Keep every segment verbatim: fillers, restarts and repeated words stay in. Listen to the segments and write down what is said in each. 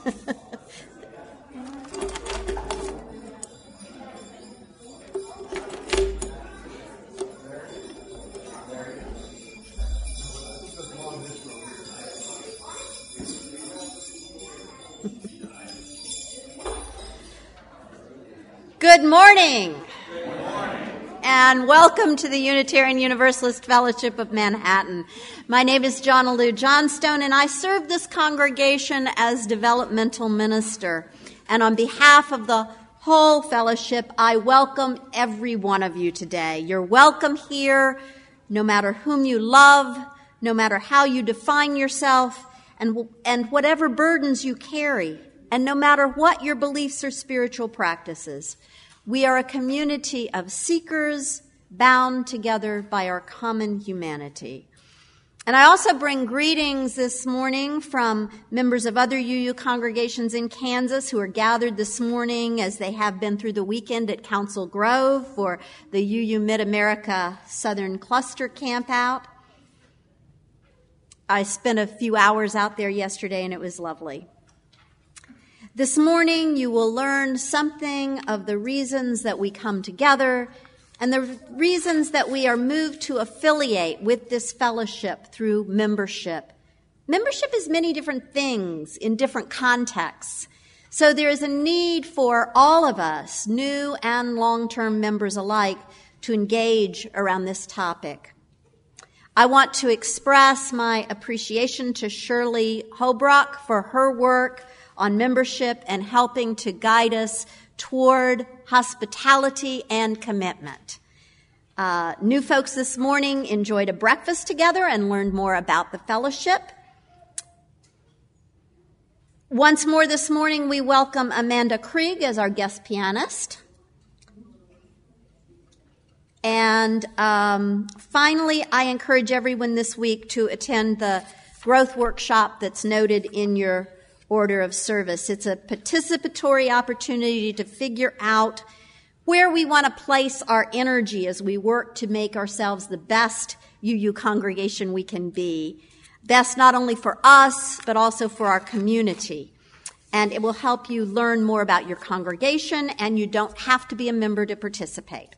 Good morning. Good morning, and welcome to the Unitarian Universalist Fellowship of Manhattan. My name is Jonna Lou Johnstone, and I serve this congregation as developmental minister. And on behalf of the whole fellowship, I welcome every one of you today. You're welcome here, no matter whom you love, no matter how you define yourself, and, and whatever burdens you carry, and no matter what your beliefs or spiritual practices. We are a community of seekers bound together by our common humanity. And I also bring greetings this morning from members of other U U congregations in Kansas who are gathered this morning, as they have been through the weekend at Council Grove for the U U Mid-America Southern Cluster Campout. I spent a few hours out there yesterday, and it was lovely. This morning, you will learn something of the reasons that we come together and the reasons that we are moved to affiliate with this fellowship through membership. Membership is many different things in different contexts. So there is a need for all of us, new and long-term members alike, to engage around this topic. I want to express my appreciation to Shirley Hobrock for her work on membership and helping to guide us toward hospitality and commitment. Uh, new folks this morning enjoyed a breakfast together and learned more about the fellowship. Once more this morning, we welcome Amanda Krieg as our guest pianist. And um, finally, I encourage everyone this week to attend the growth workshop that's noted in your order of service. It's a participatory opportunity to figure out where we want to place our energy as we work to make ourselves the best U U congregation we can be. Best not only for us, but also for our community. And it will help you learn more about your congregation, and you don't have to be a member to participate.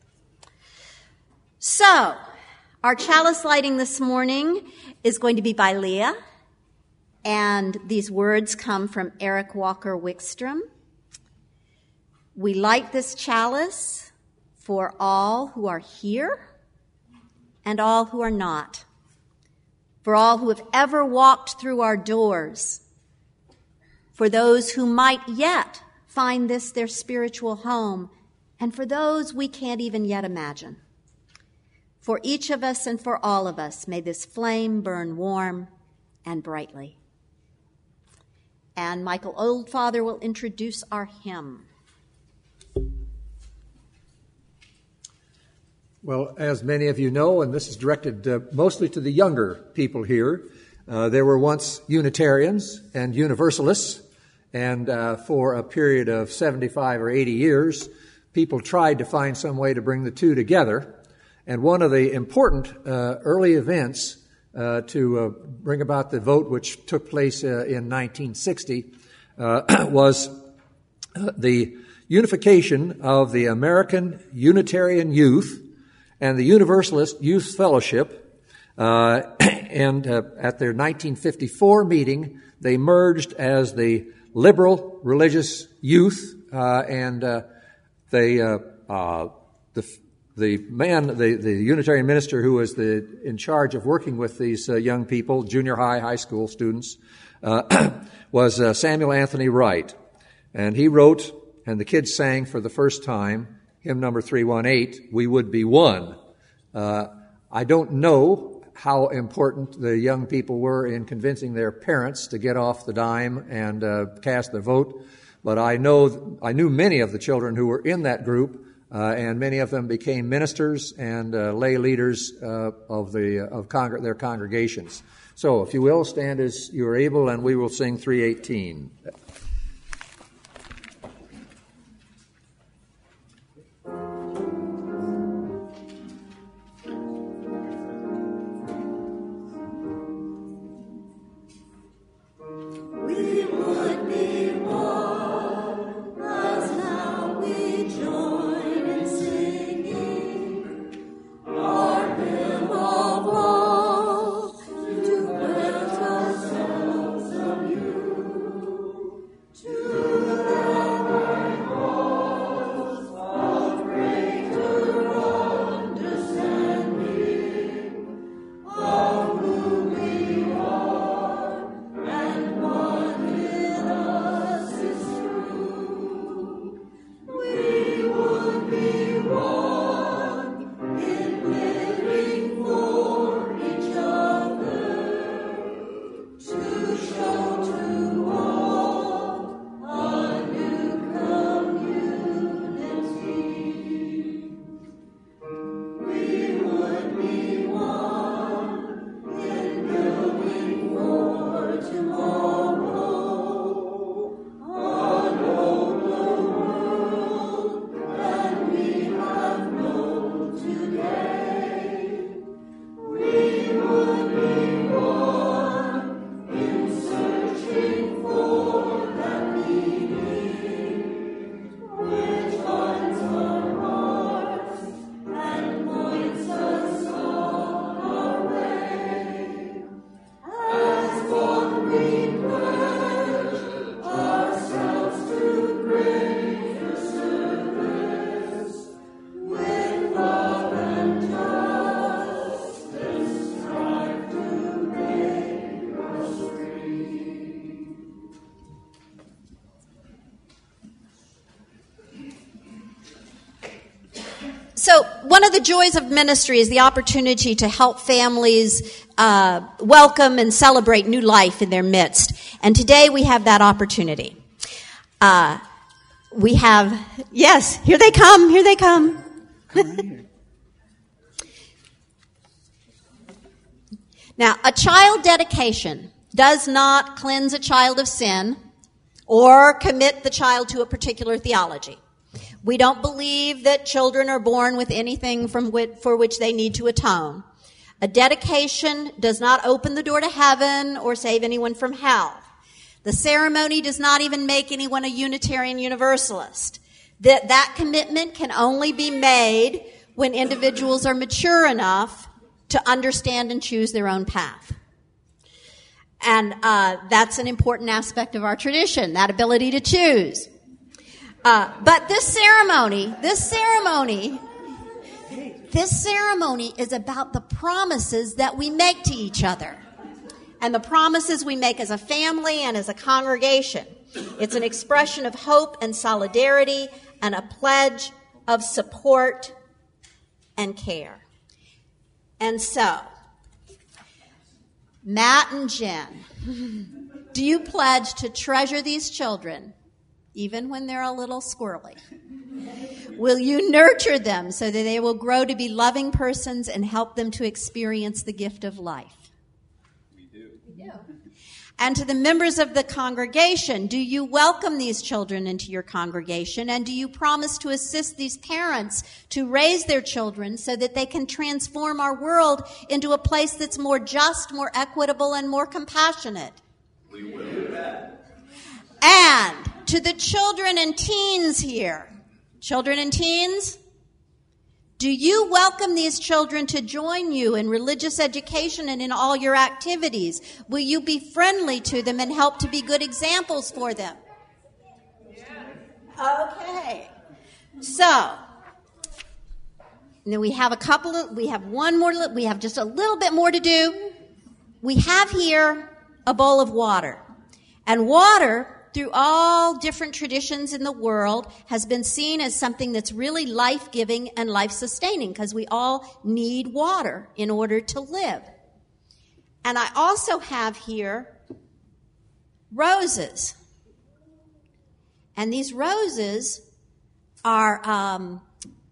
So, our chalice lighting this morning is going to be by Leah. And these words come from Eric Walker Wickstrom. We light this chalice for all who are here and all who are not, for all who have ever walked through our doors, for those who might yet find this their spiritual home, and for those we can't even yet imagine. For each of us and for all of us, may this flame burn warm and brightly. And Michael Oldfather will introduce our hymn. Well, as many of you know, and this is directed uh, mostly to the younger people here, uh, there were once Unitarians and Universalists, and uh, for a period of seventy-five or eighty years, people tried to find some way to bring the two together. And one of the important uh, early events Uh, to uh, bring about the vote which took place uh, in nineteen sixty uh, was uh, the unification of the American Unitarian Youth and the Universalist Youth Fellowship. Uh, and uh, at their nineteen fifty-four meeting, they merged as the Liberal Religious Youth, uh, and uh, they uh, uh, the The man, the, the Unitarian minister who was the, in charge of working with these uh, young people, junior high, high school students, uh, was uh, Samuel Anthony Wright. And he wrote, and the kids sang for the first time, hymn number three eighteen, We Would Be One. Uh, I don't know how important the young people were in convincing their parents to get off the dime and uh, cast their vote, but I know, I knew many of the children who were in that group. Uh, and many of them became ministers and uh, lay leaders uh, of the uh, of congr- their congregations. So, if you will, stand as you are able, and we will sing three eighteen. We would be So one of the joys of ministry is the opportunity to help families uh, welcome and celebrate new life in their midst. And today we have that opportunity. Uh, we have, yes, here they come, here they come. Now, a child dedication does not cleanse a child of sin or commit the child to a particular theology. We don't believe that children are born with anything from which, for which they need to atone. A dedication does not open the door to heaven or save anyone from hell. The ceremony does not even make anyone a Unitarian Universalist. That, that commitment can only be made when individuals are mature enough to understand and choose their own path. And uh, that's an important aspect of our tradition, that ability to choose. Uh, but this ceremony, this ceremony, this ceremony is about the promises that we make to each other. And the promises we make as a family and as a congregation. It's an expression of hope and solidarity and a pledge of support and care. And so, Matt and Jen, do you pledge to treasure these children even when they're a little squirrely? Will you nurture them so that they will grow to be loving persons and help them to experience the gift of life? We do. We do. And to the members of the congregation, do you welcome these children into your congregation, and do you promise to assist these parents to raise their children so that they can transform our world into a place that's more just, more equitable, and more compassionate? We will do that. And to the children and teens here, children and teens, do you welcome these children to join you in religious education and in all your activities? Will you be friendly to them and help to be good examples for them? Okay. So, now we have a couple of, we have one more, we have just a little bit more to do. We have here a bowl of water. And water, through all different traditions in the world, has been seen as something that's really life-giving and life-sustaining, because we all need water in order to live. And I also have here roses. And these roses are, um,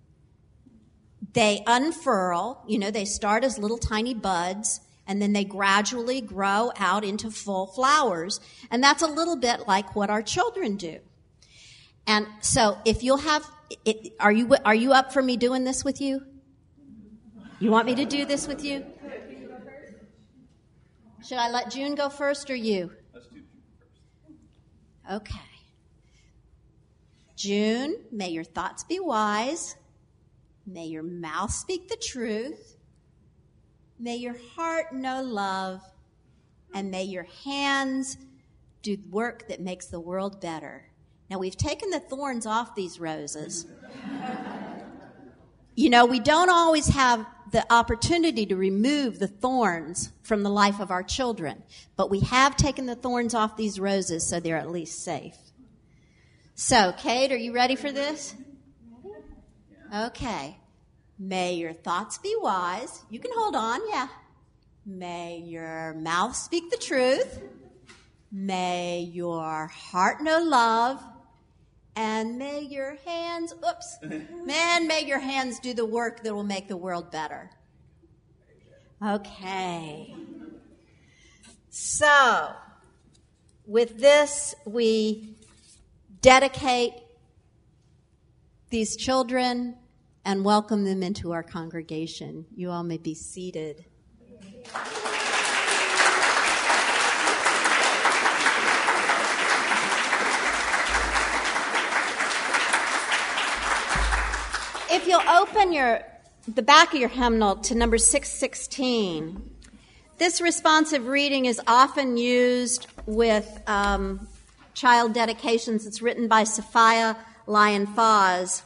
they unfurl, you know, they start as little tiny buds, and then they gradually grow out into full flowers. And that's a little bit like what our children do. And so if you'll have, it, are you are you up for me doing this with you? You want me to do this with you? Should I let June go first or you? Let's do June first. Okay. June, may your thoughts be wise. May your mouth speak the truth. May your heart know love, and may your hands do work that makes the world better. Now, we've taken the thorns off these roses. You know, we don't always have the opportunity to remove the thorns from the life of our children, but we have taken the thorns off these roses so they're at least safe. So, Kate, are you ready for this? Okay. May your thoughts be wise. You can hold on, yeah. May your mouth speak the truth. May your heart know love. And may your hands, oops, man, may your hands do the work that will make the world better. Okay. So, with this, we dedicate these children and welcome them into our congregation. You all may be seated. If you'll open your the back of your hymnal to number six sixteen, this responsive reading is often used with um, child dedications. It's written by Sophia Lyon-Foz.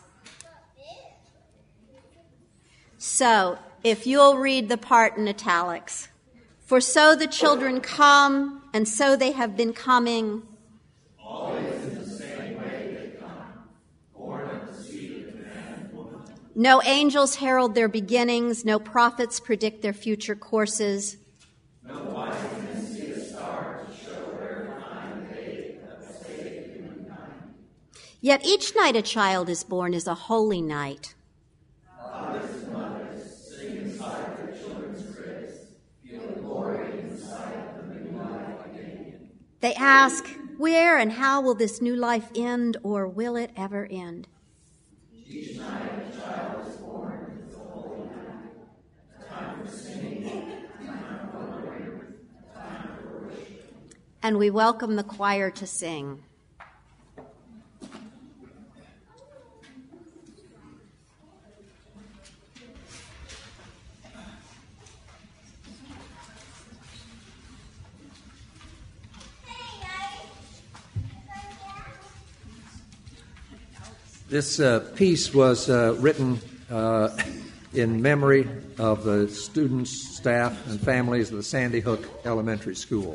So, if you'll read the part in italics. For so the children come, and so they have been coming. Always in the same way they come, born of the seed of man and woman. No angels herald their beginnings. No prophets predict their future courses. No wise men see a star to show where time fade that saved humankind. Yet each night a child is born is a holy night. Fathers and mothers sing inside their children's cribs, feel glory inside the new life beginning. They ask, where and how will this new life end, or will it ever end? Each night a child is born is a holy night, a time for singing, a time for wondering, a time for worship. And we welcome the choir to sing. This uh, piece was uh, written uh, in memory of the students, staff, and families of the Sandy Hook Elementary School.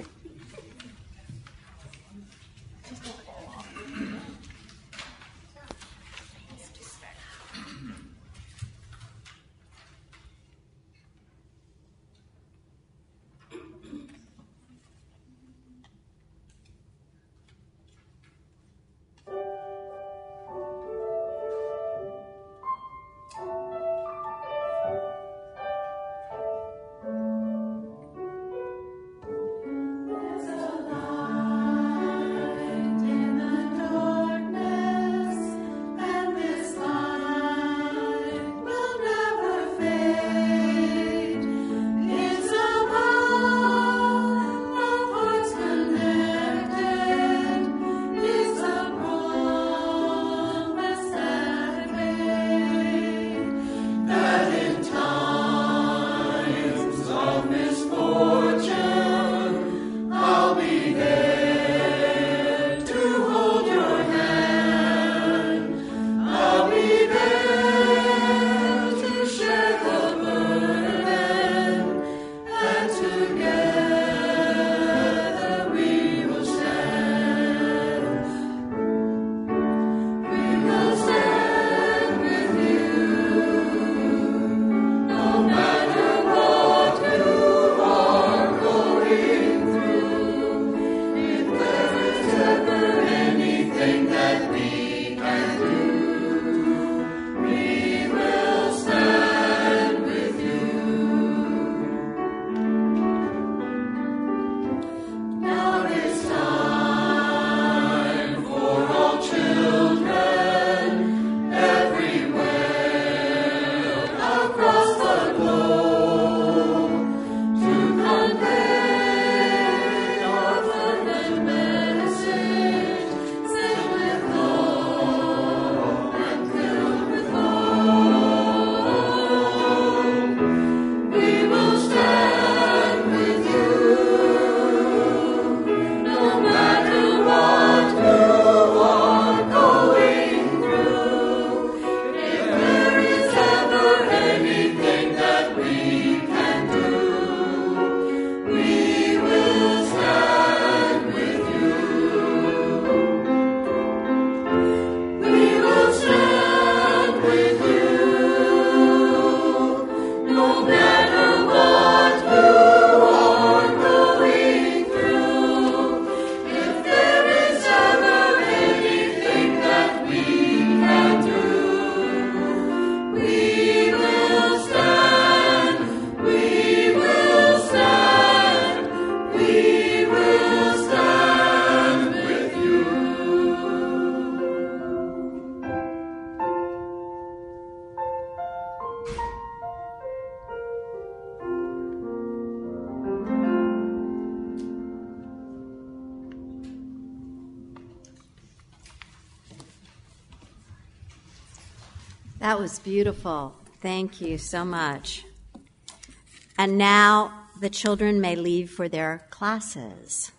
That was beautiful. Thank you so much. And now the children may leave for their classes.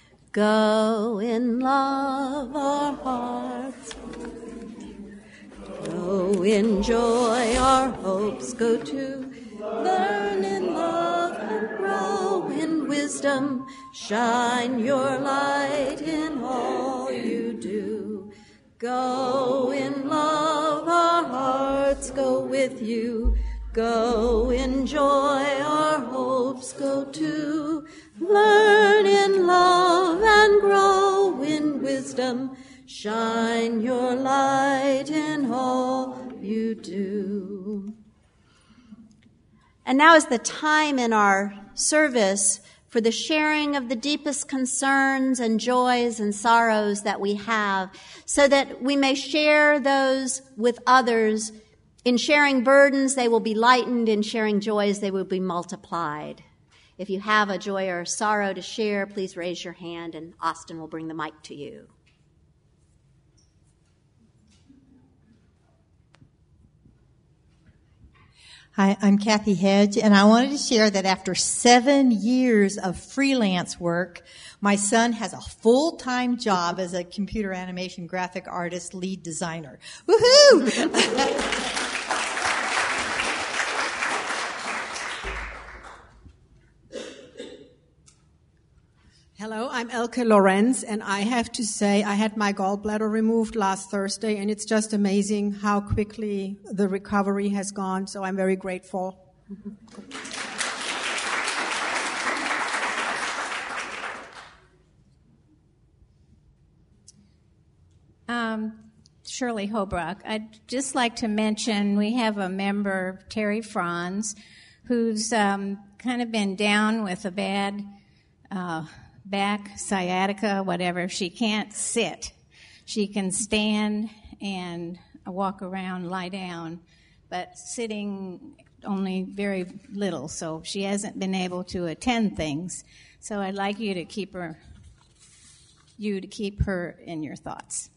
Go in love, our hearts. Go in joy, our hopes go to. Learn in love and grow in wisdom. Shine your light in all you do. Go in love, our hearts go with with you. Go in joy, our hopes go too. Learn in love and grow in wisdom. Shine your light in all you do. And now is the time in our service for the sharing of the deepest concerns and joys and sorrows that we have, so that we may share those with others. In sharing burdens, they will be lightened. In sharing joys, they will be multiplied. If you have a joy or a sorrow to share, please raise your hand, and Austin will bring the mic to you. Hi, I'm Kathy Hedge, and I wanted to share that after seven years of freelance work, my son has a full-time job as a computer animation graphic artist lead designer. Woohoo! Hello, I'm Elke Lorenz, and I have to say I had my gallbladder removed last Thursday, and it's just amazing how quickly the recovery has gone, so I'm very grateful. Um, Shirley Hobrock. I'd just like to mention we have a member, Terry Franz, who's um, kind of been down with a bad uh back, sciatica, whatever. She can't sit. She can stand and walk around, lie down, but sitting only very little, so she hasn't been able to attend things. So I'd like you to keep her, you to keep her in your thoughts.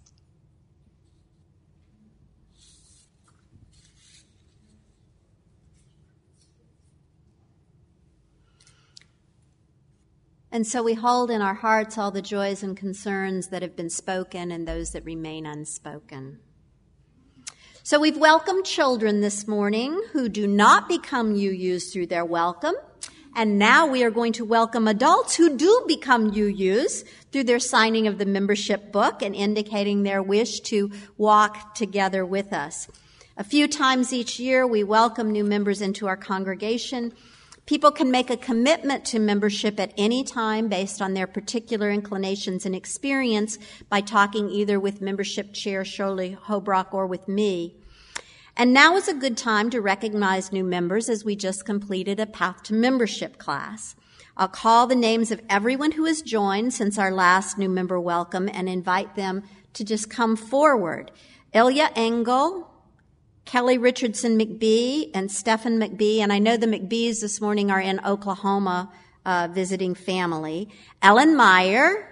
And so we hold in our hearts all the joys and concerns that have been spoken and those that remain unspoken. So we've welcomed children this morning who do not become U Us through their welcome. And now we are going to welcome adults who do become U Us through their signing of the membership book and indicating their wish to walk together with us. A few times each year, we welcome new members into our congregation. People can make a commitment to membership at any time based on their particular inclinations and experience by talking either with membership chair Shirley Hobrock or with me. And now is a good time to recognize new members, as we just completed a Path to Membership class. I'll call the names of everyone who has joined since our last new member welcome and invite them to just come forward. Ilya Engel, Kelly Richardson McBee, and Stephen McBee, and I know the McBees this morning are in Oklahoma uh, visiting family. Ellen Meyer.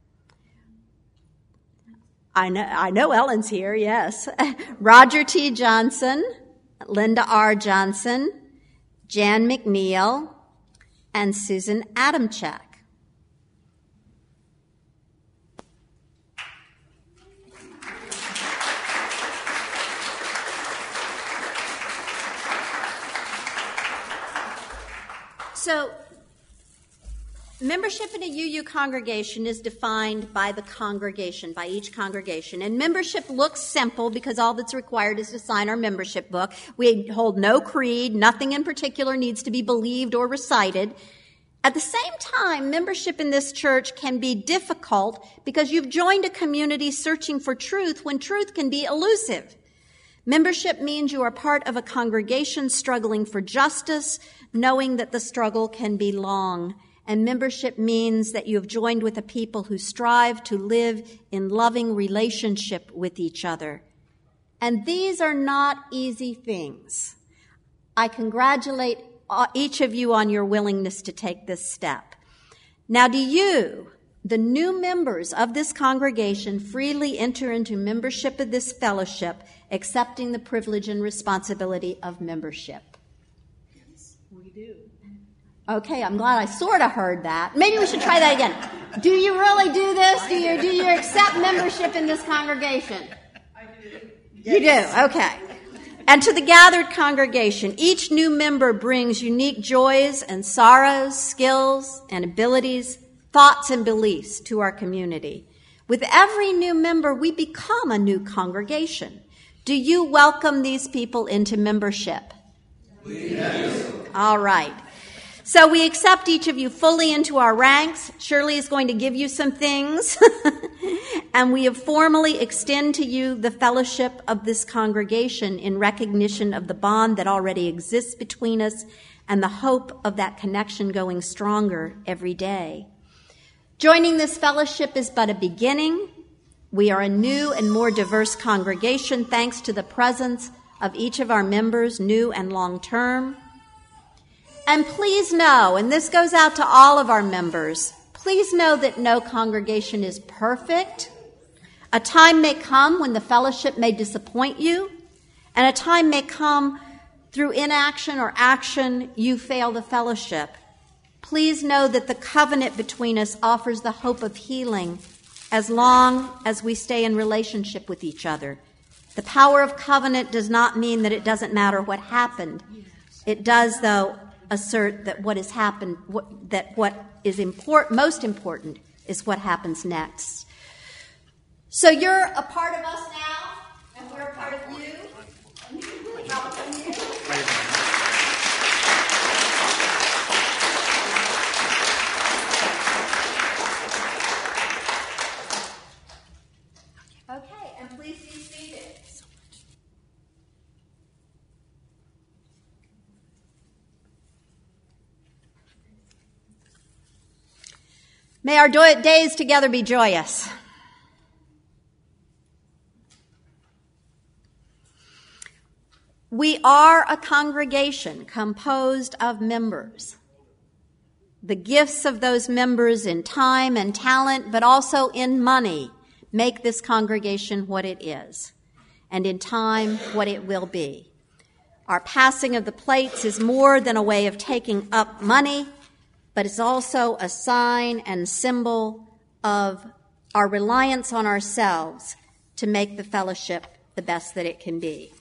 I know, I know Ellen's here, yes. Roger T. Johnson, Linda R. Johnson, Jan McNeil, and Susan Adamchak. So, membership in a U U congregation is defined by the congregation, by each congregation. And membership looks simple because all that's required is to sign our membership book. We hold no creed. Nothing in particular needs to be believed or recited. At the same time, membership in this church can be difficult because you've joined a community searching for truth when truth can be elusive. Membership means you are part of a congregation struggling for justice, knowing that the struggle can be long. And membership means that you have joined with a people who strive to live in loving relationship with each other. And these are not easy things. I congratulate each of you on your willingness to take this step. Now, do you, the new members of this congregation, freely enter into membership of this fellowship, accepting the privilege and responsibility of membership? Yes, we do. Okay, I'm glad I sort of heard that. Maybe we should try that again. Do you really do this? Do you, do you accept membership in this congregation? I do. You do, okay. And to the gathered congregation, each new member brings unique joys and sorrows, skills and abilities, thoughts and beliefs to our community. With every new member, we become a new congregation. Do you welcome these people into membership? Yes. All right. So we accept each of you fully into our ranks. Shirley is going to give you some things. And we have formally extend to you the fellowship of this congregation in recognition of the bond that already exists between us and the hope of that connection going stronger every day. Joining this fellowship is but a beginning. We are a new and more diverse congregation thanks to the presence of each of our members, new and long-term. And please know, and this goes out to all of our members, please know that no congregation is perfect. A time may come when the fellowship may disappoint you, and a time may come through inaction or action you fail the fellowship. Please know that the covenant between us offers the hope of healing as long as we stay in relationship with each other. The power of covenant does not mean that it doesn't matter what happened. It does, though, assert that what has happened, what, that what is import, most important is what happens next. So you're a part of us now, and we're a part of you. Okay, and please be seated. May our do- days together be joyous. We are a congregation composed of members. The gifts of those members in time and talent, but also in money, make this congregation what it is, and in time what it will be. Our passing of the plates is more than a way of taking up money, but it's also a sign and symbol of our reliance on ourselves to make the fellowship the best that it can be.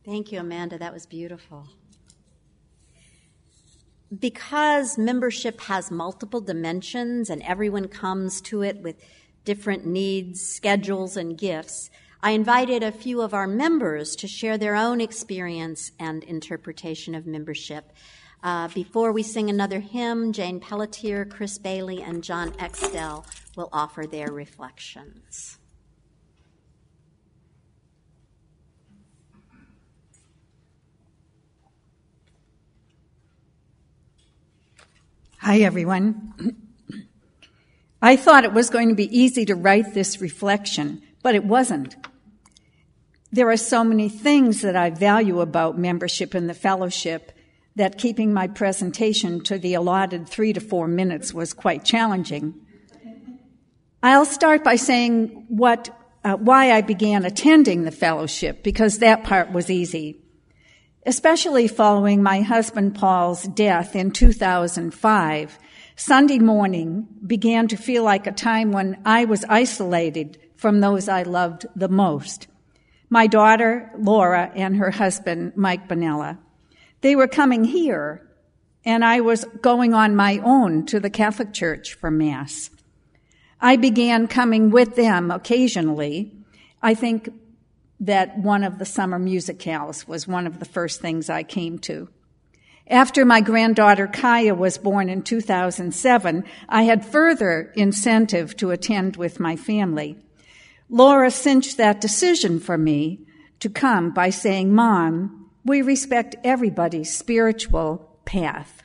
Thank you, Amanda. That was beautiful. Because membership has multiple dimensions and everyone comes to it with different needs, schedules, and gifts, I invited a few of our members to share their own experience and interpretation of membership. Uh, before we sing another hymn, Jane Pelletier, Chris Bailey, and John Extell will offer their reflections. Hi, everyone. I thought it was going to be easy to write this reflection, but it wasn't. There are so many things that I value about membership in the fellowship that keeping my presentation to the allotted three to four minutes was quite challenging. I'll start by saying what, uh, why I began attending the fellowship, because that part was easy. Especially following my husband Paul's death in two thousand five, Sunday morning began to feel like a time when I was isolated from those I loved the most. My daughter, Laura, and her husband, Mike Bonella. They were coming here, and I was going on my own to the Catholic Church for Mass. I began coming with them occasionally. I think that one of the summer musicales was one of the first things I came to. After my granddaughter Kaya was born in two thousand seven, I had further incentive to attend with my family. Laura cinched that decision for me to come by saying, "Mom, we respect everybody's spiritual path."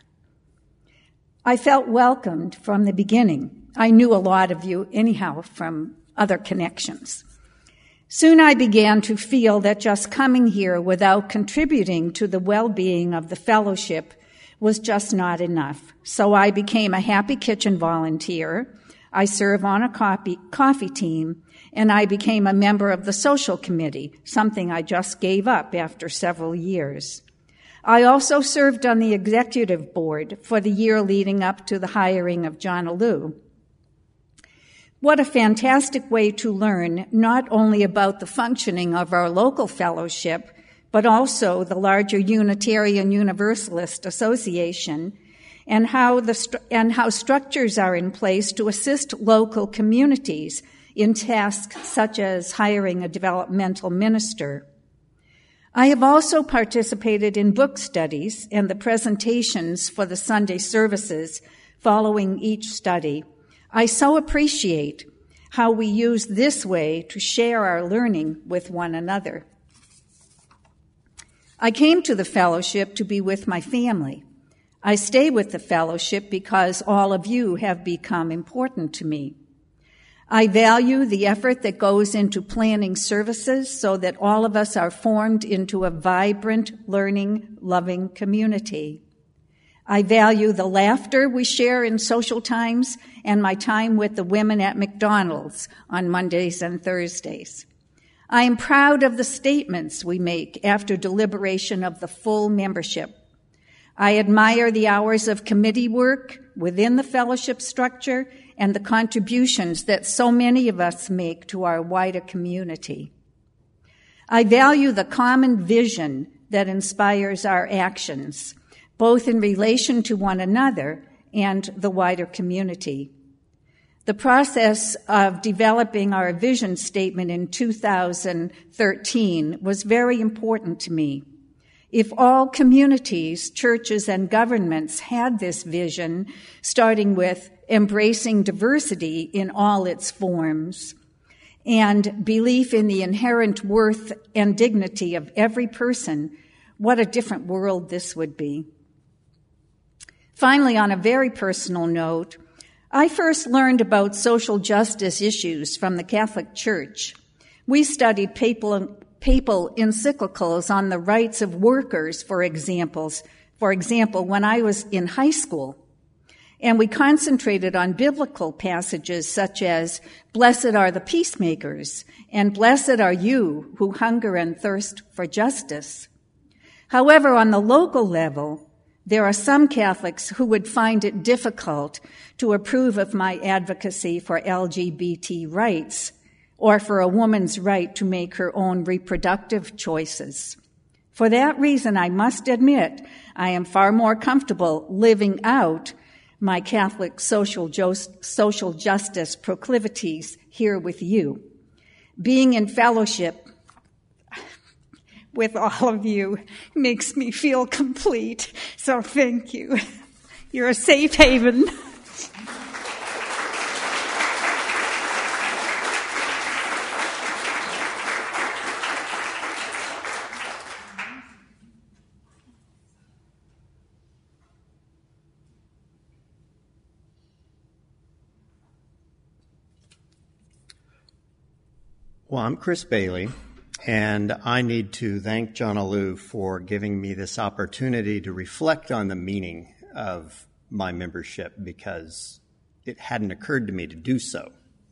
I felt welcomed from the beginning. I knew a lot of you anyhow from other connections. Soon I began to feel that just coming here without contributing to the well-being of the fellowship was just not enough. So I became a Happy Kitchen volunteer. I serve on a coffee, coffee team, and I became a member of the social committee, something I just gave up after several years. I also served on the executive board for the year leading up to the hiring of John Alou. What a fantastic way to learn not only about the functioning of our local fellowship, but also the larger Unitarian Universalist Association, and how the stru- and how structures are in place to assist local communities in tasks such as hiring a developmental minister. I have also participated in book studies and the presentations for the Sunday services following each study. I so appreciate how we use this way to share our learning with one another. I came to the fellowship to be with my family. I stay with the fellowship because all of you have become important to me. I value the effort that goes into planning services so that all of us are formed into a vibrant, learning, loving community. I value the laughter we share in social times and my time with the women at McDonald's on Mondays and Thursdays. I am proud of the statements we make after deliberation of the full membership. I admire the hours of committee work within the fellowship structure and the contributions that so many of us make to our wider community. I value the common vision that inspires our actions, both in relation to one another and the wider community. The process of developing our vision statement in two thousand thirteen was very important to me. If all communities, churches, and governments had this vision, starting with embracing diversity in all its forms, and belief in the inherent worth and dignity of every person, what a different world this would be. Finally, on a very personal note, I first learned about social justice issues from the Catholic Church. We studied papal, papal encyclicals on the rights of workers, for examples, for example, when I was in high school. And we concentrated on biblical passages such as, "Blessed are the peacemakers," and "Blessed are you who hunger and thirst for justice." However, on the local level, there are some Catholics who would find it difficult to approve of my advocacy for L G B T rights or for a woman's right to make her own reproductive choices. For that reason, I must admit, I am far more comfortable living out my Catholic social, just, social justice proclivities here with you. Being in fellowship with all of you makes me feel complete, so thank you. You're a safe haven. Well, I'm Chris Bailey, and I need to thank Jonna Lou for giving me this opportunity to reflect on the meaning of my membership, because it hadn't occurred to me to do so.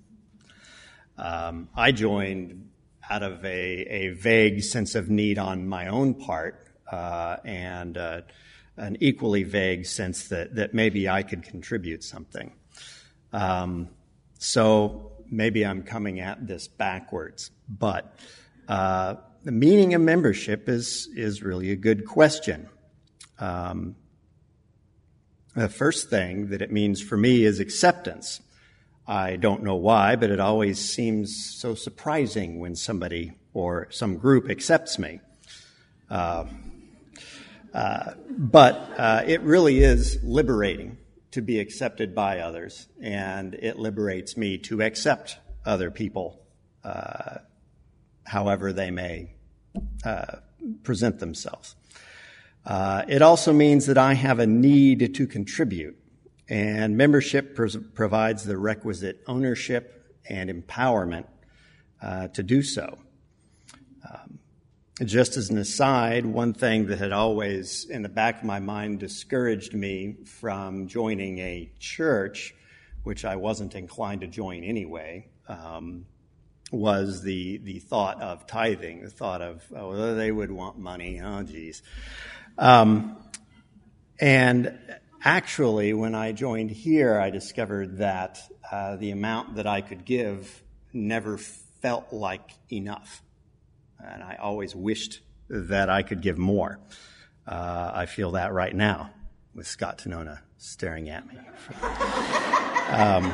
Um, I joined out of a, a vague sense of need on my own part, uh, and uh, an equally vague sense that, that maybe I could contribute something. Um, so maybe I'm coming at this backwards, but uh, the meaning of membership is is really a good question. Um, the first thing that it means for me is acceptance. I don't know why, but it always seems so surprising when somebody or some group accepts me. Uh, uh, but uh, it really is liberating to be accepted by others, and it liberates me to accept other people, uh, however they may uh, present themselves. Uh, it also means that I have a need to contribute, and membership pr- provides the requisite ownership and empowerment uh, to do so. Um, Just as an aside, one thing that had always in the back of my mind discouraged me from joining a church, which I wasn't inclined to join anyway, um, was the the thought of tithing, the thought of, oh, they would want money, oh, geez. Um, and actually, when I joined here, I discovered that uh, the amount that I could give never felt like enough. And I always wished that I could give more. Uh, I feel that right now with Scott Tonona staring at me. um,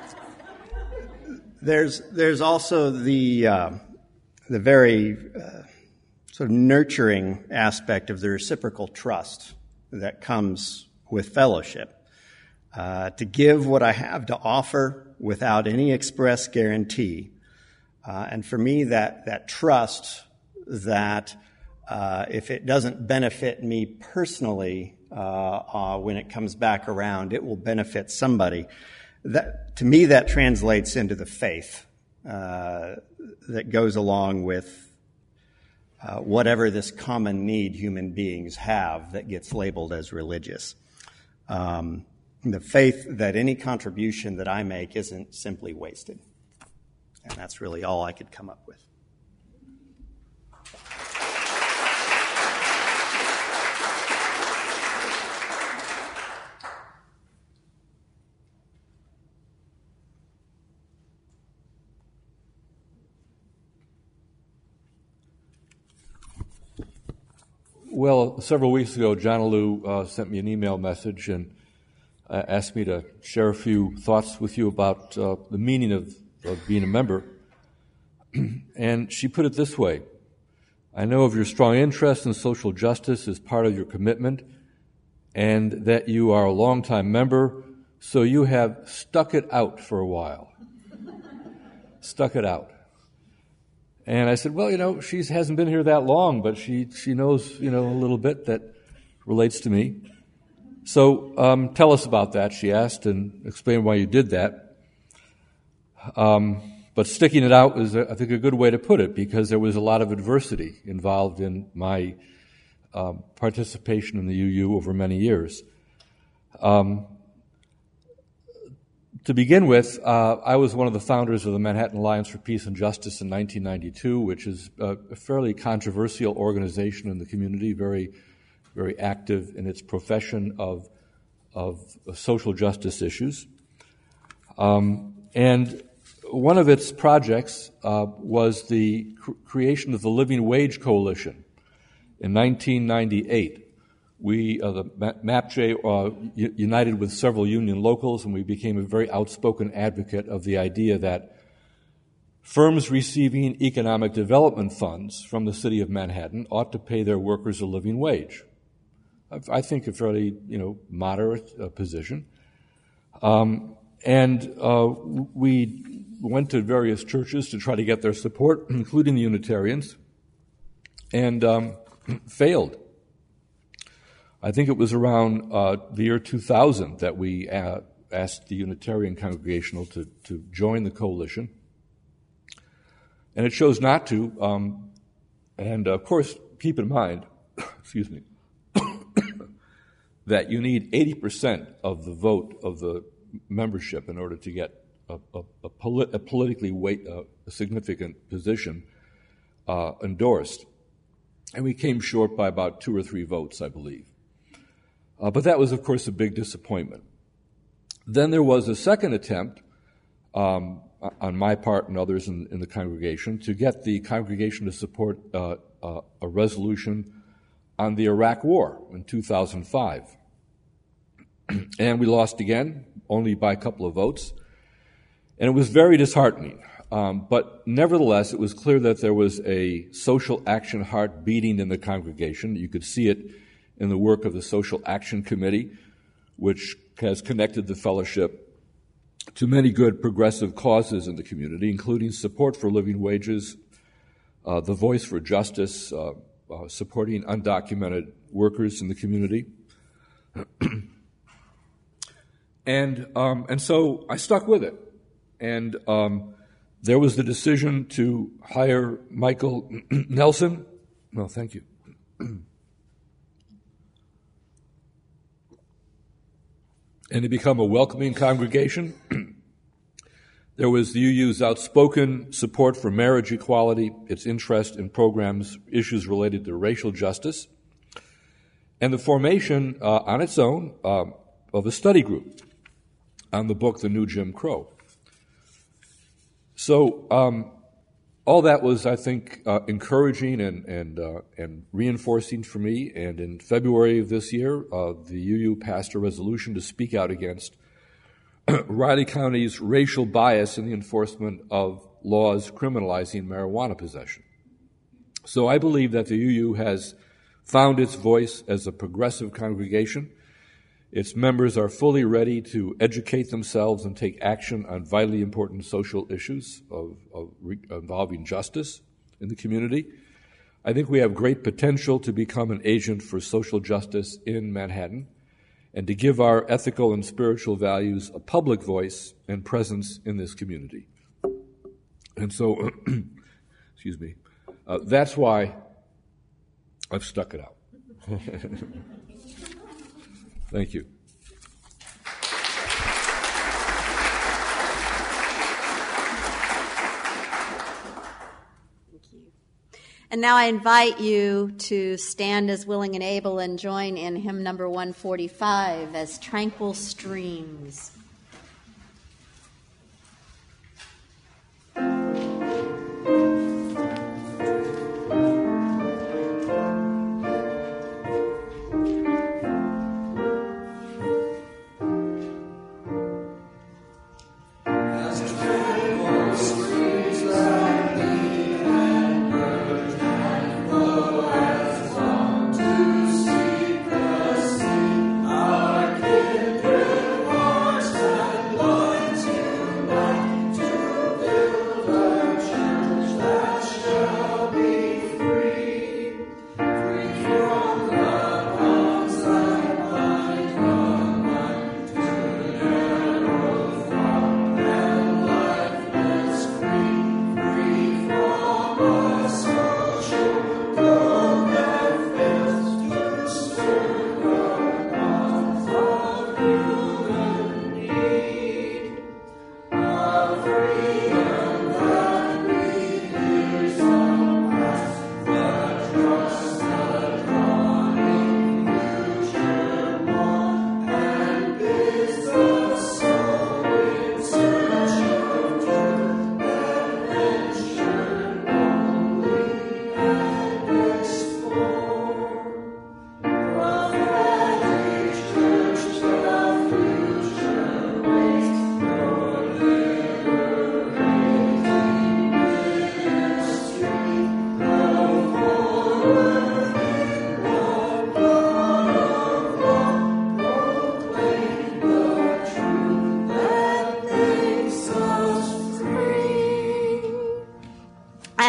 there's there's also the uh, the very uh, sort of nurturing aspect of the reciprocal trust that comes with fellowship. Uh, to give what I have to offer without any express guarantee. Uh, and for me, that, that trust that uh, if it doesn't benefit me personally uh, uh, when it comes back around, it will benefit somebody. That, to me, that translates into the faith uh, that goes along with uh, whatever this common need human beings have that gets labeled as religious. Um, the faith that any contribution that I make isn't simply wasted. And that's really all I could come up with. Well, several weeks ago, Jonna Lou uh, sent me an email message and uh, asked me to share a few thoughts with you about uh, the meaning of of being a member. And she put it this way: I know of your strong interest in social justice as part of your commitment, and that you are a longtime member, so you have stuck it out for a while. Stuck it out. And I said, well, you know, she hasn't been here that long, but she, she knows, you know, a little bit that relates to me. So um, tell us about that, she asked, and explain why you did that. Um, but sticking it out is, I think, a good way to put it, because there was a lot of adversity involved in my um, participation in the U U over many years. Um, to begin with, uh, I was one of the founders of the Manhattan Alliance for Peace and Justice in nineteen ninety-two, which is a, a fairly controversial organization in the community, very, very active in its profession of of social justice issues. Um, and one of its projects uh, was the cr- creation of the Living Wage Coalition In nineteen ninety-eight, we, uh, the MAPJ, uh, united with several union locals, and we became a very outspoken advocate of the idea that firms receiving economic development funds from the city of Manhattan ought to pay their workers a living wage. I think a fairly, you know, moderate uh, position. Um, and uh, we went to various churches to try to get their support, including the Unitarians, and um, failed. I think it was around uh, the year two thousand that we uh, asked the Unitarian Congregational to, to join the coalition. And it chose not to. Um, and, of course, keep in mind, excuse me, that you need eighty percent of the vote of the membership in order to get a, a, a, polit- a politically weight, uh, a significant position uh, endorsed. And we came short by about two or three votes, I believe. Uh, but that was, of course, a big disappointment. Then there was a second attempt um, on my part and others in, in the congregation to get the congregation to support uh, uh, a resolution on the Iraq War in two thousand five. And we lost again, only by a couple of votes. And it was very disheartening. Um, but nevertheless, it was clear that there was a social action heart beating in the congregation. You could see it in the work of the Social Action Committee, which has connected the fellowship to many good progressive causes in the community, including support for living wages, uh, the Voice for Justice, uh, uh, supporting undocumented workers in the community. and um, and so I stuck with it. And um, there was the decision to hire Michael Nelson. No, thank you. And to become a welcoming congregation. There was the U U's outspoken support for marriage equality, its interest in programs, issues related to racial justice, and the formation uh, on its own uh, of a study group on the book The New Jim Crow. So um, all that was, I think, uh, encouraging and and uh, and reinforcing for me. And in February of this year, uh, the U U passed a resolution to speak out against Riley County's racial bias in the enforcement of laws criminalizing marijuana possession. So I believe that the U U has found its voice as a progressive congregation. Its members are fully ready to educate themselves and take action on vitally important social issues of, of re, involving justice in the community. I think we have great potential to become an agent for social justice in Manhattan and to give our ethical and spiritual values a public voice and presence in this community. And so, excuse me, uh, that's why I've stuck it out. Thank you. And now I invite you to stand as willing and able and join in hymn number one forty-five as Tranquil Streams. Our kindred voice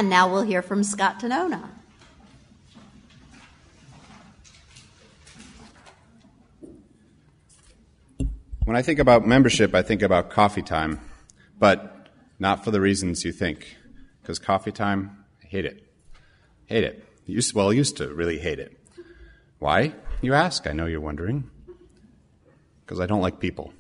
And now we'll hear from Scott Tonona. When I think about membership, I think about coffee time, but not for the reasons you think. Because coffee time, I hate it. Hate it. Used, well, I used to really hate it. Why, you ask? I know you're wondering. Because I don't like people.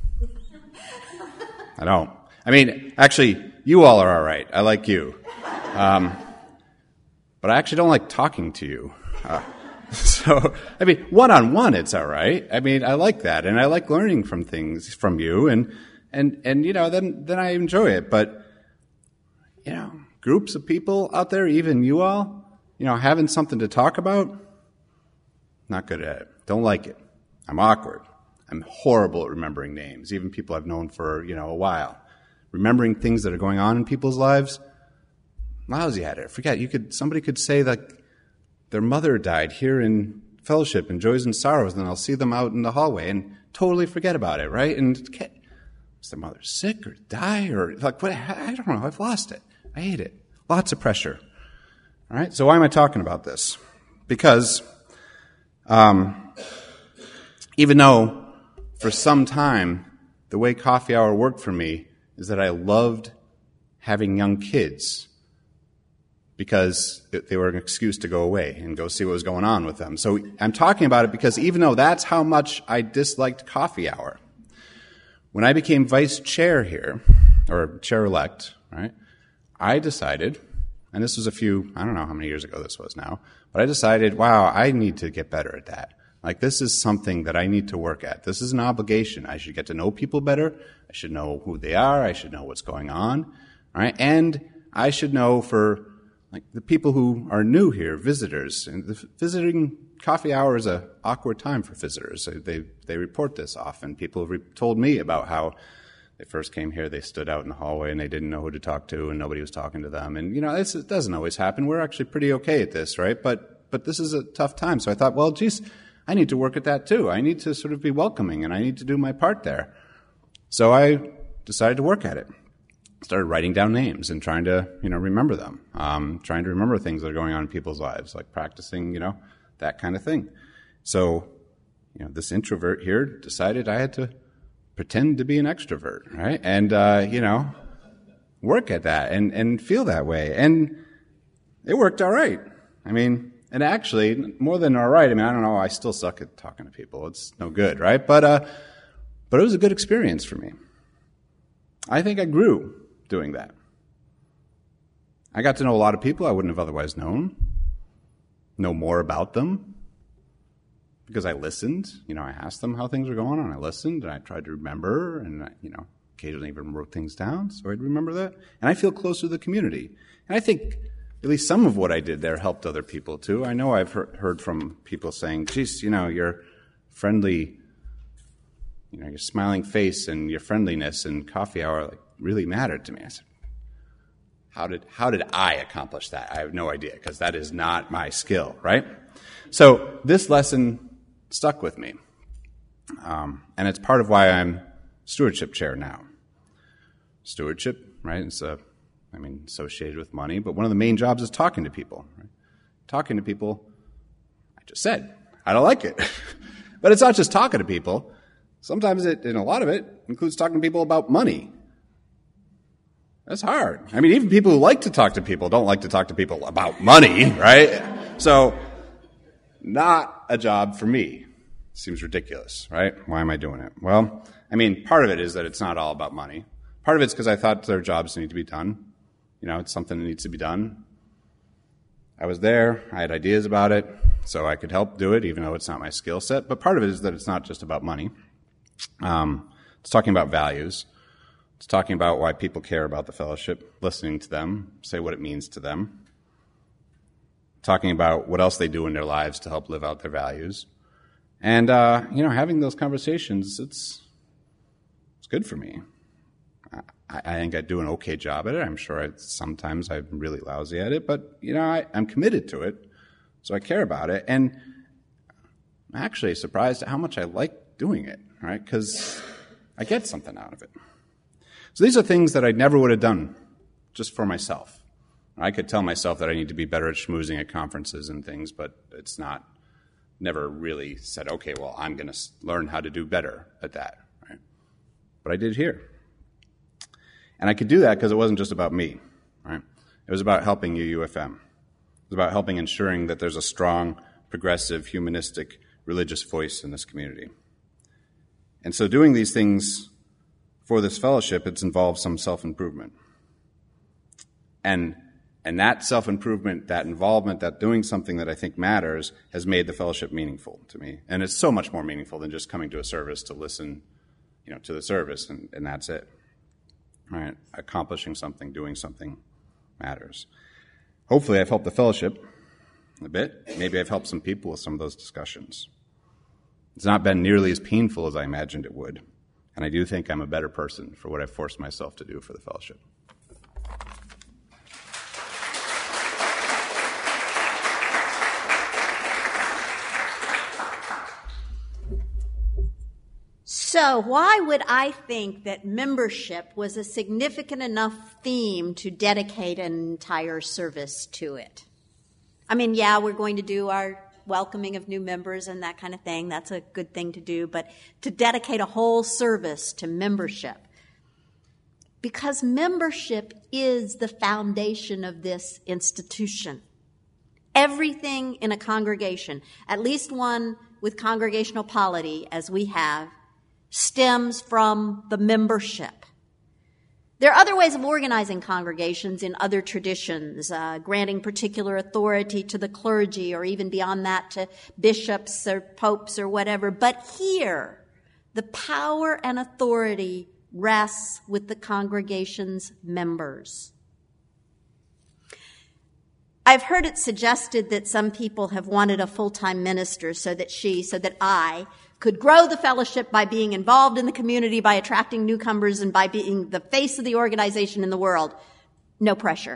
I don't. I mean, actually, you all are all right. I like you. Um, but I actually don't like talking to you. Uh, So, I mean, one-on-one, it's all right. I mean, I like that, and I like learning from things from you, and, and, and you know, then, then I enjoy it. But, you know, groups of people out there, even you all, you know, having something to talk about, not good at it. Don't like it. I'm awkward. I'm horrible at remembering names, even people I've known for, you know, a while. Remembering things that are going on in people's lives, lousy at it. Forget, you could, somebody could say that their mother died here in fellowship in Joys and Sorrows, and then I'll see them out in the hallway and totally forget about it, right? And is their mother sick or die or like what? I don't know. I've lost it. I hate it. Lots of pressure. All right. So why am I talking about this? Because um, even though for some time the way coffee hour worked for me is that I loved having young kids, because they were an excuse to go away and go see what was going on with them. So I'm talking about it because even though that's how much I disliked coffee hour, when I became vice chair here, or chair-elect, right, I decided, and this was a few, I don't know how many years ago this was now, but I decided, wow, I need to get better at that. Like, this is something that I need to work at. This is an obligation. I should get to know people better. I should know who they are. I should know what's going on, right? And I should know for like the people who are new here, visitors, and the visiting coffee hour is an awkward time for visitors. They they report this often. People have re- told me about how they first came here, they stood out in the hallway and they didn't know who to talk to, and nobody was talking to them. And you know, this, it doesn't always happen. We're actually pretty okay at this, right? But but this is a tough time. So I thought, well, geez, I need to work at that too. I need to sort of be welcoming, and I need to do my part there. So I decided to work at it. Started writing down names and trying to, you know, remember them, um, trying to remember things that are going on in people's lives, like practicing, you know, that kind of thing. So, you know, this introvert here decided I had to pretend to be an extrovert, right? And, uh, you know, work at that and, and feel that way. And it worked all right. I mean, and actually, more than all right, I mean, I don't know, I still suck at talking to people. It's no good, right? But, uh, but it was a good experience for me. I think I grew doing that. I got to know a lot of people I wouldn't have otherwise known, know more about them, because I listened. You know, I asked them how things were going on. I listened, and I tried to remember, and I, you know, occasionally even wrote things down so I'd remember that. And I feel close to the community. And I think at least some of what I did there helped other people too. I know I've heard, heard from people saying, geez, you know, your friendly, you know, your smiling face and your friendliness and coffee hour, like, really mattered to me. I said, how did how did I accomplish that? I have no idea, because that is not my skill, right? So this lesson stuck with me. Um, and it's part of why I'm stewardship chair now. Stewardship, right? It's a, I mean, associated with money, but one of the main jobs is talking to people. Right? Talking to people, I just said, I don't like it. But it's not just talking to people. Sometimes it, and a lot of it, includes talking to people about money. That's hard. I mean, even people who like to talk to people don't like to talk to people about money, right? So, not a job for me. Seems ridiculous, right? Why am I doing it? Well, I mean, part of it is that it's not all about money. Part of it's because I thought their jobs need to be done. You know, it's something that needs to be done. I was there. I had ideas about it, so I could help do it, even though it's not my skill set. But part of it is that it's not just about money. Um, it's talking about values. It's talking about why people care about the fellowship, listening to them, say what it means to them, talking about what else they do in their lives to help live out their values. And, uh, you know, having those conversations, it's it's good for me. I, I think I do an okay job at it. I'm sure I, sometimes I'm really lousy at it, but, you know, I, I'm committed to it, so I care about it. And I'm actually surprised at how much I like doing it, right? Because I get something out of it. So these are things that I never would have done just for myself. I could tell myself that I need to be better at schmoozing at conferences and things, but it's not, never really said, okay, well, I'm going to learn how to do better at that, right? But I did here. And I could do that because it wasn't just about me, right? It was about helping U U F M. It was about helping ensuring that there's a strong, progressive, humanistic, religious voice in this community. And so doing these things for this fellowship, it's involved some self-improvement. And and that self-improvement, that involvement, that doing something that I think matters has made the fellowship meaningful to me. And it's so much more meaningful than just coming to a service to listen, you know, to the service, and, and that's it. All right, accomplishing something, doing something matters. Hopefully I've helped the fellowship a bit. Maybe I've helped some people with some of those discussions. It's not been nearly as painful as I imagined it would. And I do think I'm a better person for what I've forced myself to do for the fellowship. So why would I think that membership was a significant enough theme to dedicate an entire service to it? I mean, yeah, we're going to do our welcoming of new members and that kind of thing. That's a good thing to do. But to dedicate a whole service to membership, because membership is the foundation of this institution. Everything in a congregation, at least one with congregational polity, as we have, stems from the membership. There are other ways of organizing congregations in other traditions, uh, granting particular authority to the clergy, or even beyond that to bishops or popes or whatever. But here, the power and authority rests with the congregation's members. I've heard it suggested that some people have wanted a full-time minister so that she, so that I, could grow the fellowship by being involved in the community, by attracting newcomers, and by being the face of the organization in the world. No pressure.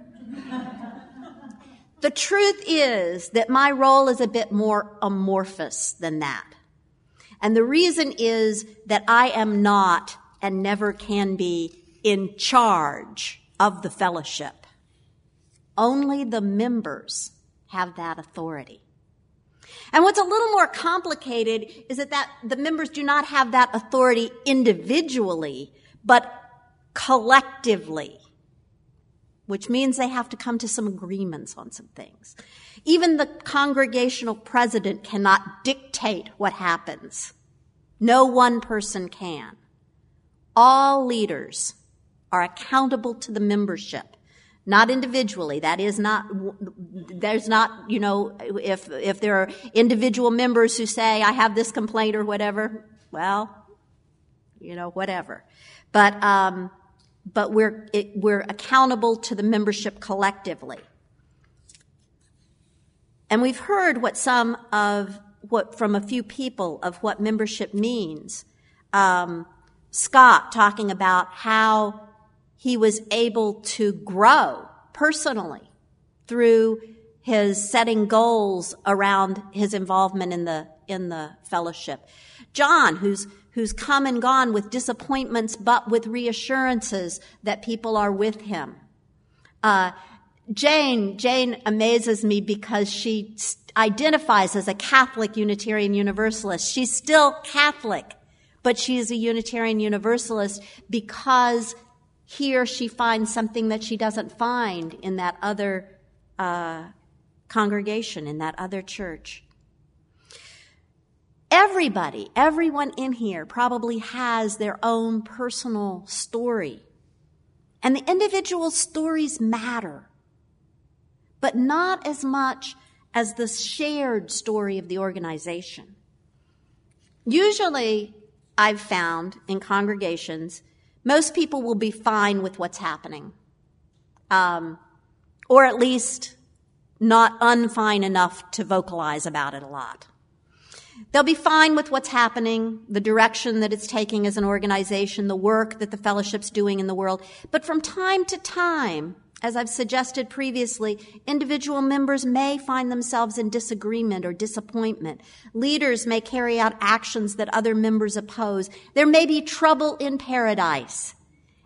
The truth is that my role is a bit more amorphous than that. And the reason is that I am not, and never can be, in charge of the fellowship. Only the members have that authority. And what's a little more complicated is that, that the members do not have that authority individually, but collectively, which means they have to come to some agreements on some things. Even the congregational president cannot dictate what happens. No one person can. All leaders are accountable to the membership. Not individually. That is not, there's not, you know, if, if there are individual members who say, I have this complaint or whatever, well, you know, whatever. But, um, but we're, it, we're accountable to the membership collectively. And we've heard what some of, what, from a few people of what membership means. Um, Scott talking about how he was able to grow personally through his setting goals around his involvement in the in the fellowship. John, who's who's come and gone with disappointments, but with reassurances that people are with him. Uh, Jane, Jane amazes me because she identifies as a Catholic Unitarian Universalist. She's still Catholic, but she is a Unitarian Universalist because here she finds something that she doesn't find in that other uh, congregation, in that other church. Everybody, everyone in here probably has their own personal story. And the individual stories matter, but not as much as the shared story of the organization. Usually, I've found in congregations, most people will be fine with what's happening, um, or at least not unfine enough to vocalize about it a lot. They'll be fine with what's happening, the direction that it's taking as an organization, the work that the fellowship's doing in the world. But from time to time, as I've suggested previously, individual members may find themselves in disagreement or disappointment. Leaders may carry out actions that other members oppose. There may be trouble in paradise.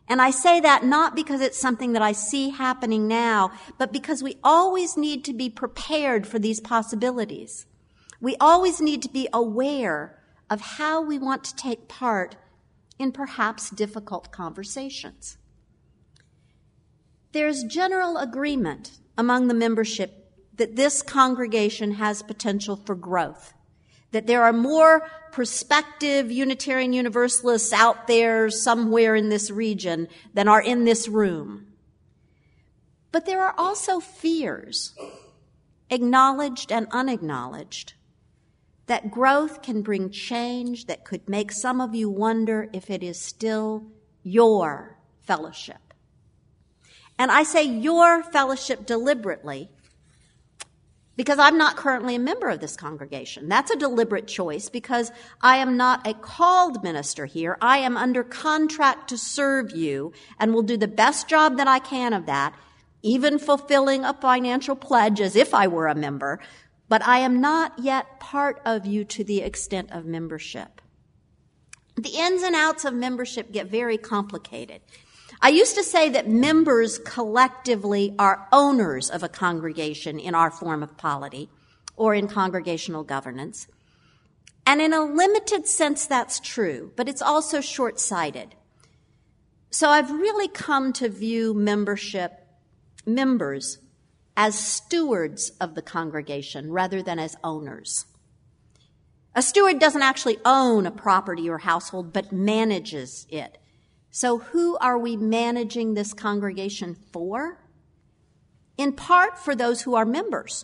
And I say that not because it's something that I see happening now, but because we always need to be prepared for these possibilities. We always need to be aware of how we want to take part in perhaps difficult conversations. There's general agreement among the membership that this congregation has potential for growth, that there are more prospective Unitarian Universalists out there somewhere in this region than are in this room. But there are also fears, acknowledged and unacknowledged, that growth can bring change that could make some of you wonder if it is still your fellowship. And I say your fellowship deliberately because I'm not currently a member of this congregation. That's a deliberate choice because I am not a called minister here. I am under contract to serve you and will do the best job that I can of that, even fulfilling a financial pledge as if I were a member. But I am not yet part of you to the extent of membership. The ins and outs of membership get very complicated. I used to say that members collectively are owners of a congregation in our form of polity or in congregational governance. And in a limited sense, that's true, but it's also short-sighted. So I've really come to view membership, members, as stewards of the congregation rather than as owners. A steward doesn't actually own a property or household, but manages it. So who are we managing this congregation for? In part for those who are members.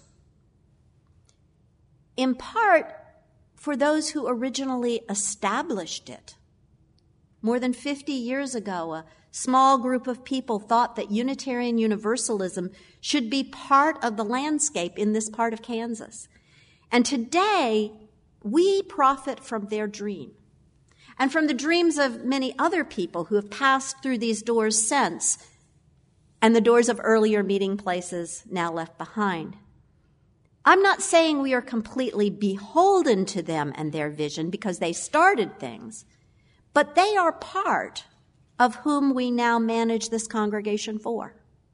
In part for those who originally established it. More than fifty years ago, a small group of people thought that Unitarian Universalism should be part of the landscape in this part of Kansas. And today, we profit from their dream. And from the dreams of many other people who have passed through these doors since, and the doors of earlier meeting places now left behind. I'm not saying we are completely beholden to them and their vision because they started things, but they are part of whom we now manage this congregation for.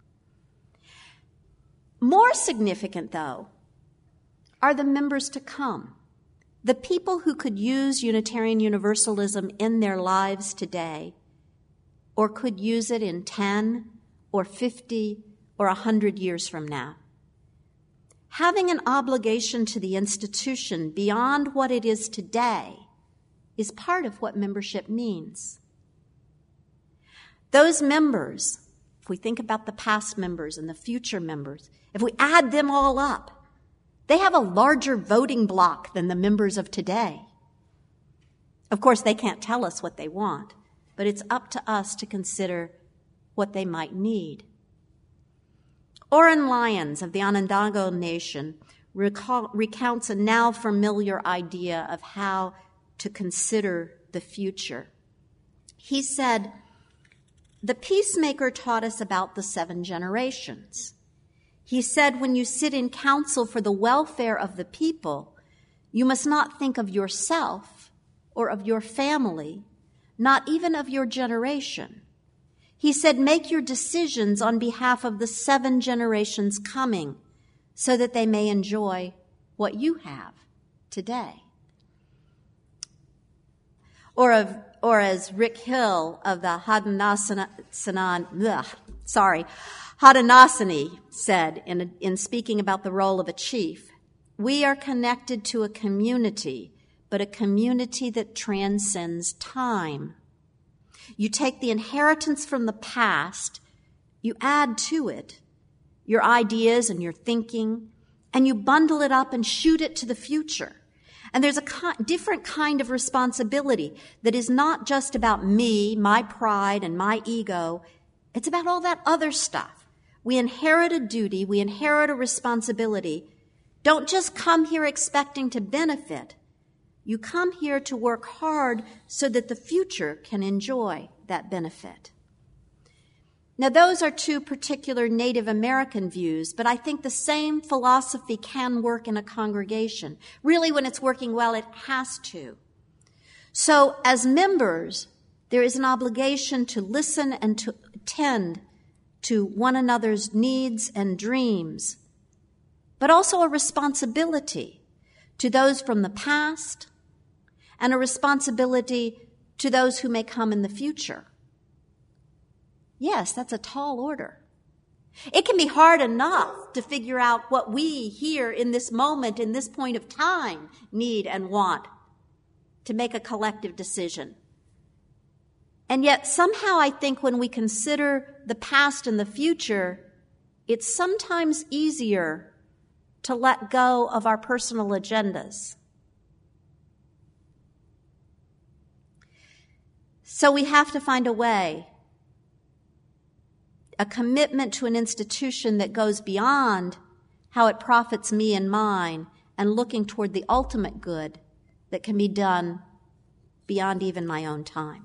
More significant, though, are the members to come. The people who could use Unitarian Universalism in their lives today, or could use it in ten or fifty or one hundred years from now. Having an obligation to the institution beyond what it is today is part of what membership means. Those members, if we think about the past members and the future members, if we add them all up, they have a larger voting bloc than the members of today. Of course, they can't tell us what they want, but it's up to us to consider what they might need. Oren Lyons of the Onondaga Nation recall, recounts a now familiar idea of how to consider the future. He said, "The peacemaker taught us about the seven generations. He said, when you sit in council for the welfare of the people, you must not think of yourself or of your family, not even of your generation. He said, make your decisions on behalf of the seven generations coming so that they may enjoy what you have today." Or of, or as Rick Hill of the Haudenosaunee, sorry, Haudenosaunee said in, in speaking about the role of a chief, "We are connected to a community, but a community that transcends time. You take the inheritance from the past, you add to it your ideas and your thinking, and you bundle it up and shoot it to the future. And there's a co- different kind of responsibility that is not just about me, my pride, and my ego. It's about all that other stuff. We inherit a duty, we inherit a responsibility. Don't just come here expecting to benefit. You come here to work hard so that the future can enjoy that benefit." Now, those are two particular Native American views, but I think the same philosophy can work in a congregation. Really, when it's working well, it has to. So, as members, There is an obligation to listen and to attend to one another's needs and dreams, but also a responsibility to those from the past and a responsibility to those who may come in the future. Yes, that's a tall order. It can be hard enough to figure out what we here in this moment, in this point of time, need and want to make a collective decision. And yet somehow I think when we consider the past and the future, it's sometimes easier to let go of our personal agendas. So we have to find a way, a commitment to an institution that goes beyond how it profits me and mine and looking toward the ultimate good that can be done beyond even my own time.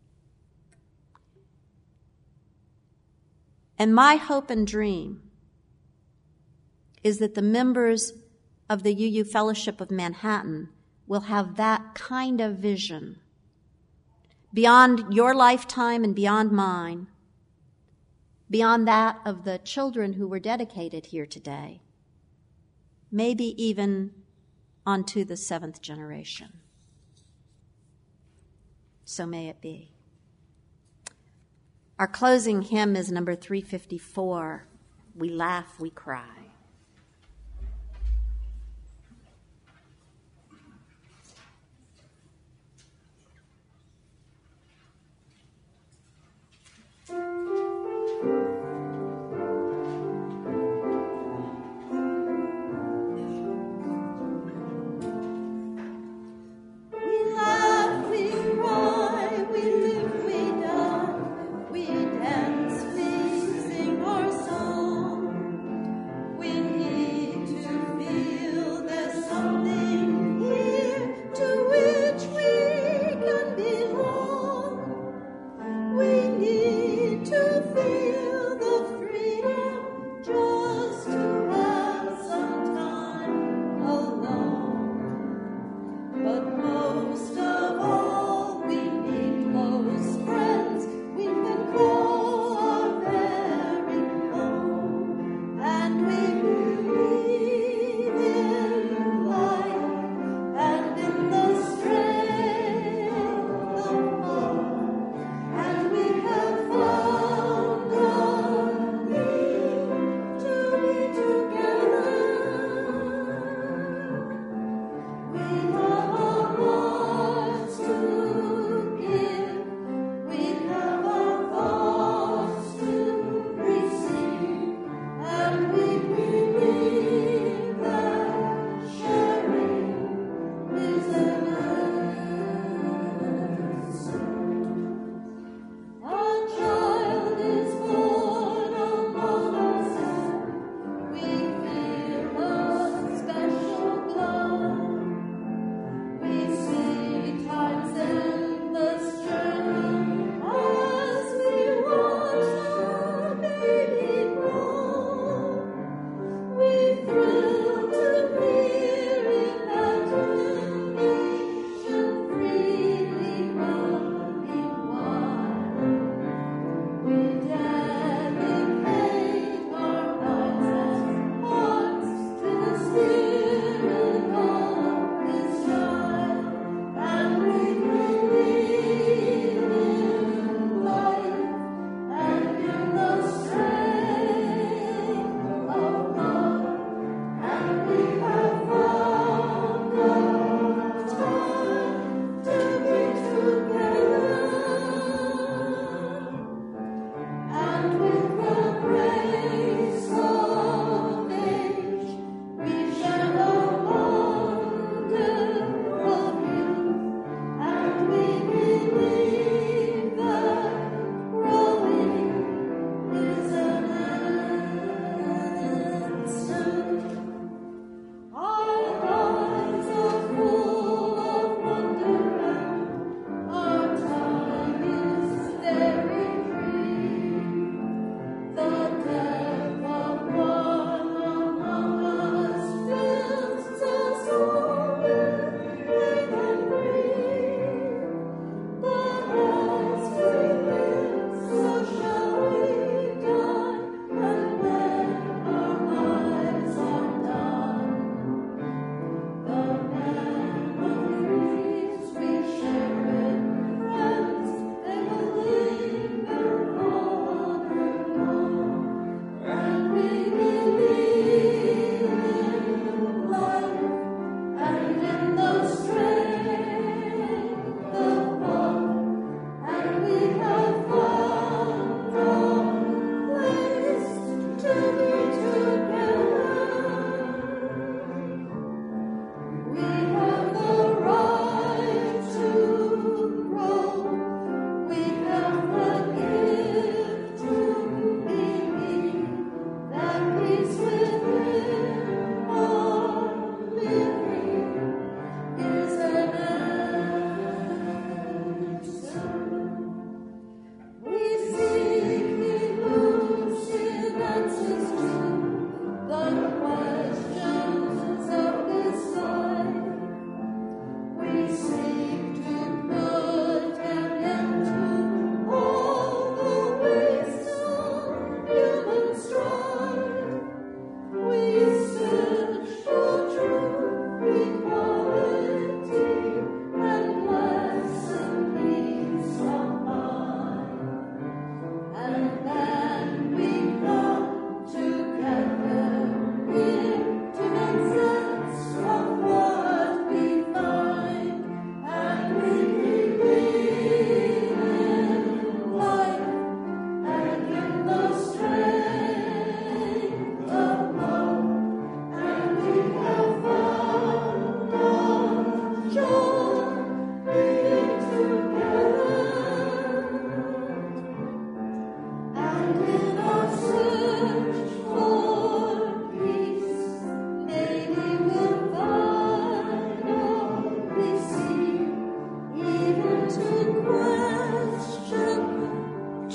And my hope and dream is that the members of the U U Fellowship of Manhattan will have that kind of vision beyond your lifetime and beyond mine, beyond that of the children who were dedicated here today, maybe even onto the seventh generation. So may it be. Our closing hymn is number three fifty-four, We Laugh, We Cry. We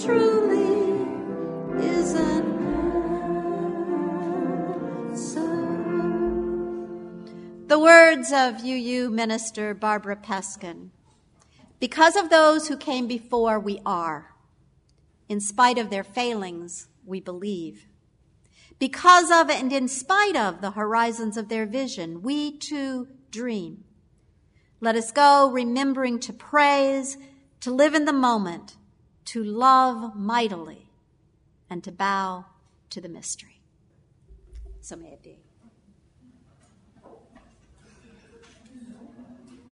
truly is an answer. The words of U U minister Barbara Peskin. Because of those who came before, we are. In spite of their failings, we believe. Because of and in spite of the horizons of their vision, we too dream. Let us go remembering to praise, to live in the moment, to love mightily, and to bow to the mystery. So may it be.